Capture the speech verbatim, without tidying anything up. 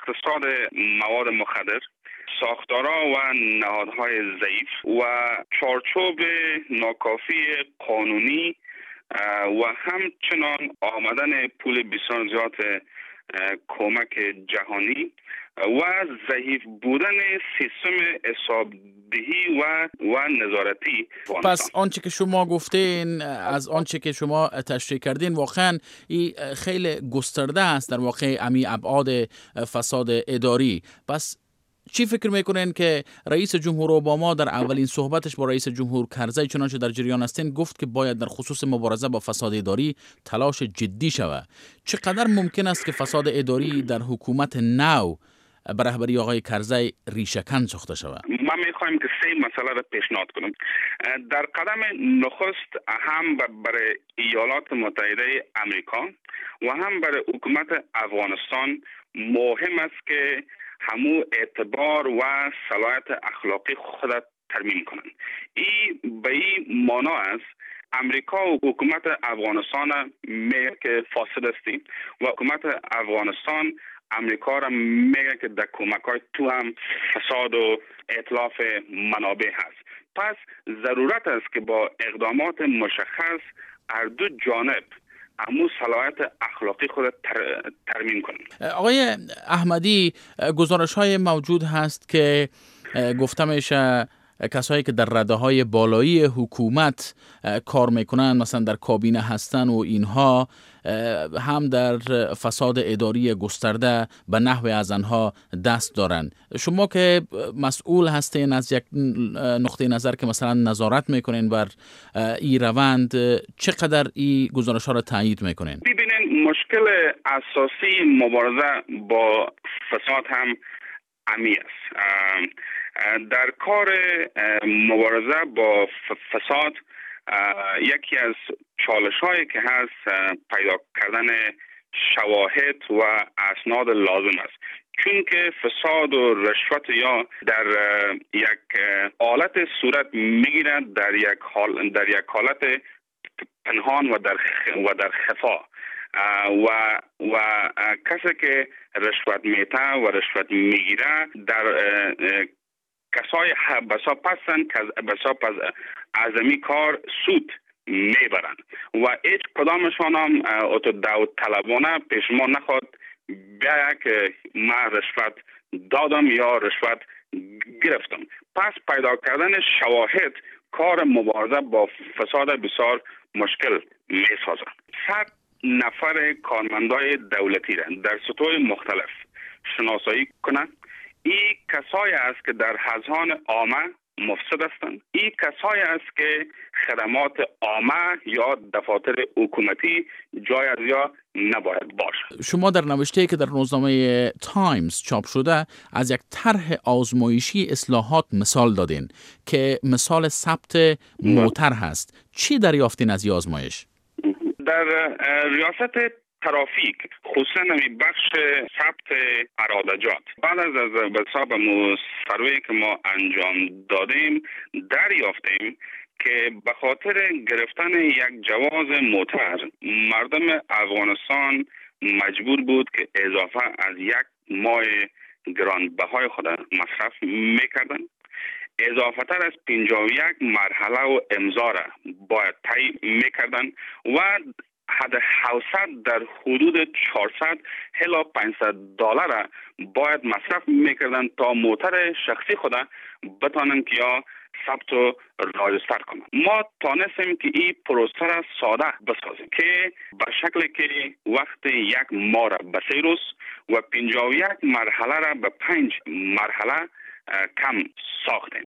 اقتصاد مواد مخدر، ساختارها و نهادهای ضعیف و چارچوب ناکافی قانونی و همچنان آمدن پول بسیار زیاد کمک جهانی و ضعیف بودن سیستم حسابدهی و و نظارتی. پس آنچه که شما گفتین، از آنچه که شما تشریح کردین، واقعا این خیلی گسترده است در واقع امی ابعاد فساد اداری. پس چی فکر میکنین که رئیس جمهور اوباما در اولین صحبتش با رئیس جمهور کرزی، چنانچه در جریان هستین، گفت که باید در خصوص مبارزه با فساد اداری تلاش جدی شود. چقدر ممکن است که فساد اداری در حکومت نو به رهبری آقای کرزی ریشه‌کن ساخته شود؟ ما میخوایم که سه مسئله را پیشنهاد کنم. در قدم نخست هم برای ایالات متحده امریکا و هم برای حکومت افغانستان مهم است که همو اعتبار و صلاحیت اخلاقی خود ترمیم کنند. این به این معنا است امریکا و حکومت افغانستان میگه که فاسد هستیم و حکومت افغانستان امریکا را میگه که در کمک‌های تو هم فساد و اتلاف منابع هست. پس ضرورت است که با اقدامات مشخص هر دو جانب امو صلاحیت اخلاقی خود تر، ترمیم کنند. آقای احمدی، گزارش های موجود هست که گفته میشه کسایی که در رده های بالایی حکومت کار میکنن، مثلا در کابینه هستن و اینها، هم در فساد اداری گسترده به نحو از آنها دست دارن. شما که مسئول هستین از یک نقطه نظر که مثلا نظارت میکنین بر این روند، چقدر این گزارش ها را تایید میکنین؟ ببینین، مشکل اساسی مبارزه با فساد هم امی است. در کار مبارزه با فساد یکی از چالش هایی که هست پیدا کردن شواهد و اسناد لازم است، چون که فساد و رشوت یا در یک حالت صورت میگیرد در یک حال در یک حالت پنهان و در و در خفا و و کسی که رشوت میته و رشوت میگیره در کسای بسا پسند که بسا پس ازمی کار سود میبرند و هیچ کدامشان هم اتو داوطلبانه پیش ما نخواد بیا که من رشوت دادم یا رشوت گرفتم. پس پیدا کردن شواهد کار مبارزه با فساد بسیار مشکل میسازد. صد نفر کارمندای دولتی را در سطوح مختلف شناسایی کنند. این کسایی است که در اذهان عامه مفسد هستند. این کسایی است که خدمات عامه یا دفاتر حکومتی جای از یا نباید باشد. شما در نوشته‌ای که در روزنامه تایمز چاپ شده از یک طرح آزمایشی اصلاحات مثال دادین که مثال ثبت موتر هست. چی دریافتین از این آزمایش؟ در ریاست ترافیک، خصوصا نمی بخش ثبت ارادجات، بعد از از حساب سروی که ما انجام دادیم دریافتیم که به خاطر گرفتن یک جواز موتر مردم افغانستان مجبور بود که اضافه از یک ماه گرانبهای خود مصرف میکردن. اضافه تر از پنجاه و یک مرحله و امضا را باید طی میکردن و حد هفتصد در حدود چهارصد الی پانصد دلار را باید مصرف میکردن تا موتر شخصی خود بتانن که یا ثبت و راجستر کنن. ما تانستیم که این پروسه را ساده بسازیم که به شکلی که وقت یک ماه را به سه روز و پنجاه و یک مرحله را به پنج مرحله کم ساختیم.